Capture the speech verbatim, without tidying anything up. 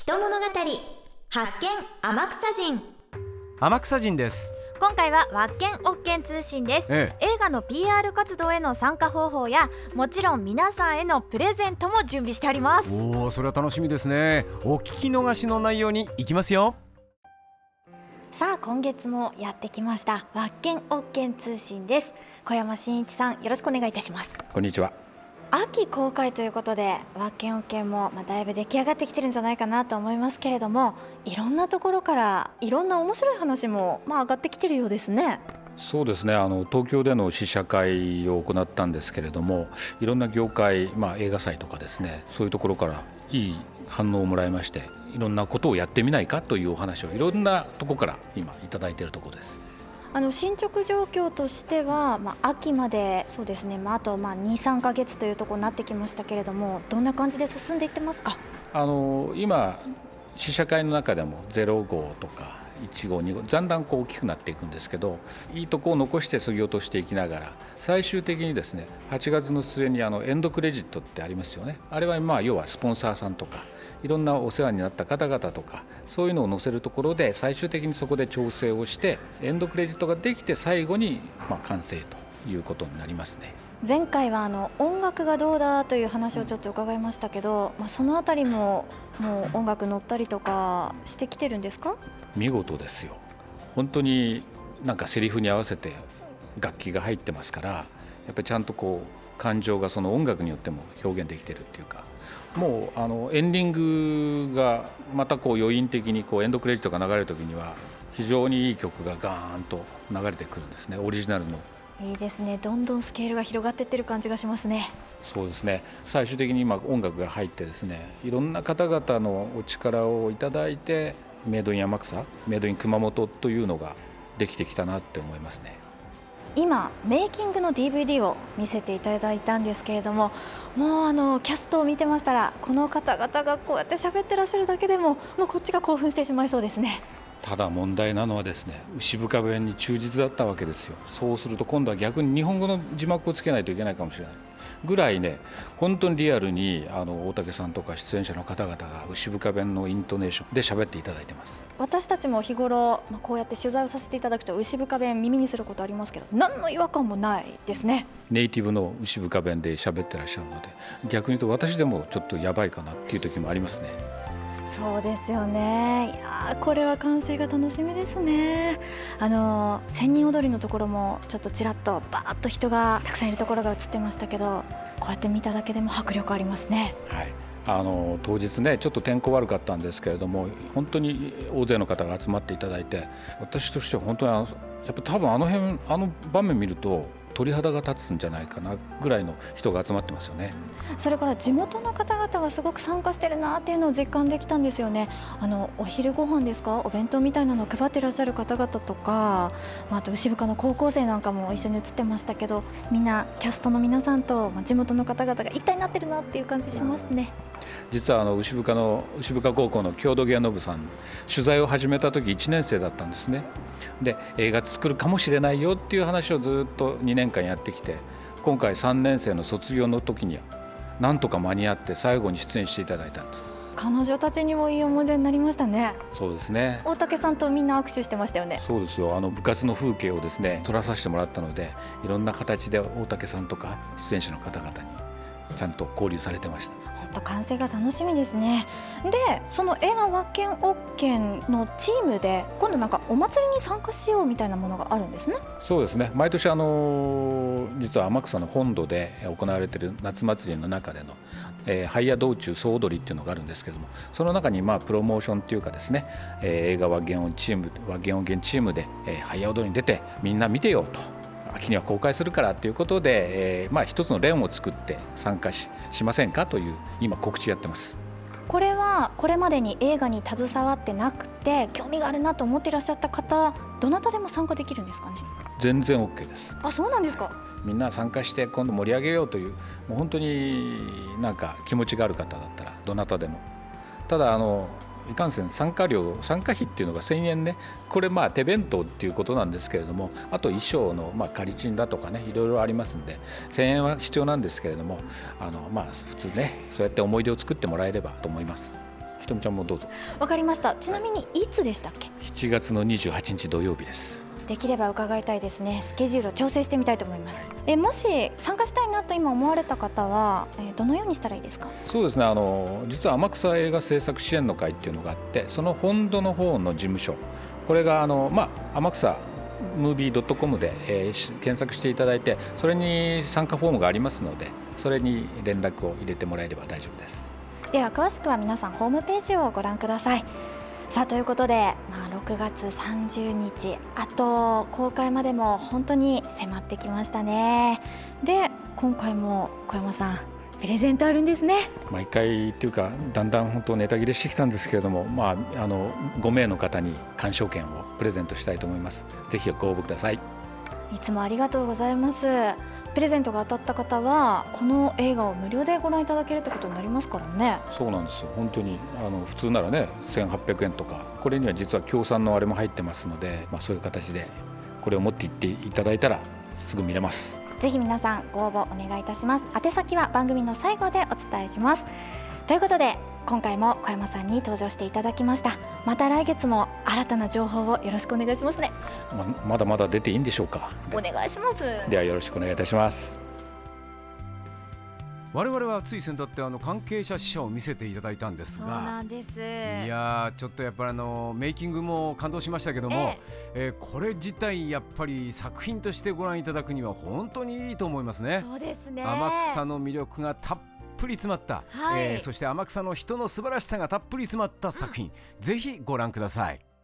人物語発見天草人。 天草人です。 今回はわっけんおっけん通信です、 ええ、 映画の ピーアール 活動への参加方法やもちろん皆さんへのプレゼントも準備してあります。 おー、それは楽しみですね。お聞き逃しのないようにいきますよ。 さあ今月もやってきましたわっけんおっけん通信です。小山真一さん、よろしくお願いいたします。 こんにちは。 秋公開ということでわっけんおっけんも、まあ、だいぶ出来上がってきてるんじゃないかなと思いますけれども、いろんなところからいろんな面白い話も、まあ、上がってきてるようですね。 そうですね、あの東京での試写会を行ったんですけれども、いろんな業界、まあ、映画祭とかですね、そういうところからいい反応をもらいまして、いろんなことをやってみないかというお話をいろんなところから今いただいているところです。 あの進捗状況としては、まあ、秋までそうですね、まあ、あとまあ にさんかげつというところになってきましたけれども、どんな感じで進んでいってますか？ あの今試写会の中でもゼロ号とかいち号に号だんだんこう大きくなっていくんですけど、いいとこを残して削ぎ落としていきながら、最終的にですねはちがつの末にあのエンドクレジットってありますよね。あれはまあ要はスポンサーさんとかいろんなお世話になった方々とか、そういうのを載せるところで最終的にそこで調整をしてエンドクレジットができて最後にまあ完成ということになりますね。 前回はあの音楽がどうだという話をちょっと伺いましたけど、まあ、そのあたりももう音楽乗ったりとかしてきてるんですか？ 見事ですよ。本当になんかセリフに合わせて楽器が入ってますから、やっぱりちゃんとこう感情がその音楽によっても表現できてるっていうか、もうあのエンディングがまたこう余韻的にこうエンドクレジットが流れるときには非常にいい曲がガーンと流れてくるんですね。オリジナルの。 いいですね。どんどんスケールが広がっていってる感じがしますね。 そうですね。最終的に今音楽が入ってですね、いろんな方々のお力をいただいてメイドイン天草、メイドイン熊本というのができてきたなって思いますね。 今メイキングの ディーブイディー を見せていただいたんですけれども、もうあのキャストを見てましたら、この方々がこうやって喋ってらっしゃるだけでももうこっちが興奮してしまいそうですね。 ただ問題なのはですね、牛深弁に忠実だったわけですよ。そうすると今度は逆に日本語の字幕をつけないといけないかもしれないぐらいね、本当にリアルにあの大竹さんとか出演者の方々が牛深弁のイントネーションで喋っていただいてます。 私たちも日頃、まあ、こうやって取材をさせていただくと牛深弁耳にすることありますけど、何の違和感もないですね。 ネイティブの牛深弁で喋ってらっしゃるので、逆に言うと私でもちょっとやばいかなっていう時もありますね。 そうですよね。いやこれは完成が楽しみですね。あの千人踊りのところもちょっとちらっとバーッと人がたくさんいるところが映ってましたけど、こうやって見ただけでも迫力ありますね。 はい、あの当日ねちょっと天候悪かったんですけれども、本当に大勢の方が集まっていただいて、私としては本当にあのやっぱ多分あの辺あの場面見ると鳥肌が立つんじゃないかなぐらいの人が集まってますよね。それから地元の方々がすごく参加してるなっていうのを実感できたんですよね。あのお昼ご飯ですか、お弁当みたいなのを配ってらっしゃる方々とか、あと牛深の高校生なんかも一緒に写ってましたけど、みんなキャストの皆さんと地元の方々が一体になってるなっていう感じしますね。 実はあの牛深の牛深高校の郷土芸信さん、取材を始めた時いちねん生だったんですね。で映画作るかもしれないよっていう話をずっとにねんかんやってきて、今回さんねん生の卒業の時にはなんとか間に合って最後に出演していただいたんです。 彼女たちにもいい思い出になりましたね。 そうですね。 大竹さんとみんな握手してましたよね。 そうですよ。あの部活の風景をですね撮らさせてもらったので、いろんな形で大竹さんとか出演者の方々にちゃんと交流されてました。 本当完成が楽しみですね。でその映画わっけんおっけんのチームで今度なんかお祭りに参加しようみたいなものがあるんですね。 そうですね。毎年あの実は天草の本土で行われている夏祭りの中での、えー、ハイヤ道中総踊りっていうのがあるんですけども、その中にまあプロモーションっていうかですね、えー、映画わっけんおチームわっけんおげんチームで、えー、ハイヤ踊りに出てみんな見てよと、秋には公開するからということで、えーまあ、一つの連を作って参加 し, しませんかという今告知やってます。 これはこれまでに映画に携わってなくて興味があるなと思っていらっしゃった方、どなたでも参加できるんですかね？ 全然 OK です。 あ、そうなんですか。 みんな参加して今度盛り上げようという、もう本当になんか気持ちがある方だったらどなたでも。ただあのいかんせん参加料参加費っていうのがせんえんね、これまあ手弁当っていうことなんですけれども、あと衣装のまあ仮賃だとかね、いろいろありますんでせんえんは必要なんですけれども、あのまあ普通ねそうやって思い出を作ってもらえればと思います。 ひとみちゃんもどうぞ。 わかりました。ちなみにいつでしたっけ？ しちがつのにじゅうはちにち土曜日です。 できれば伺いたいですね。スケジュールを調整してみたいと思います。えもし参加したいなと今思われた方は、えどのようにしたらいいですか？ そうですね、あの実は天草映画制作支援の会っていうのがあって、その本土の方の事務所、これがあの、まあ、天草ムービー ドットコム で、えー、検索していただいて、それに参加フォームがありますので、それに連絡を入れてもらえれば大丈夫です。 では詳しくは皆さんホームページをご覧ください。さあということで、まあ、ろくがつさんじゅうにち、あと公開までも本当に迫ってきましたね。で今回も小山さんプレゼントあるんですね。 毎回っていうかだんだん本当ネタ切れしてきたんですけれども、まあ、あのごめいの方に鑑賞券をプレゼントしたいと思います。ぜひご応募ください。 いつもありがとうございます。プレゼントが当たった方はこの映画を無料でご覧いただけるってことになりますからね。 そうなんですよ。本当にあの普通ならねせんはっぴゃくえんとか、これには実は協賛のあれも入ってますので、まあ、そういう形でこれを持っていっていただいたらすぐ見れます。 ぜひ皆さんご応募お願いいたします。宛先は番組の最後でお伝えします。ということで今回も小山さんに登場していただきました。また来月も新たな情報をよろしくお願いしますね。 ま, まだまだ出ていいんでしょうか。 お願いします。 ではよろしくお願いいたします。 我々はつい先だってあの関係者試写を見せていただいたんですそうが、 なんです。 いやーちょっとやっぱりあのメイキングも感動しましたけども、えーこれ自体やっぱり作品としてご覧いただくには本当にいいと思いますね。 そうですね。 天草の魅力がたっぷり詰まった、 はいえーそして天草の人の素晴らしさがたっぷり詰まった作品、ぜひご覧ください。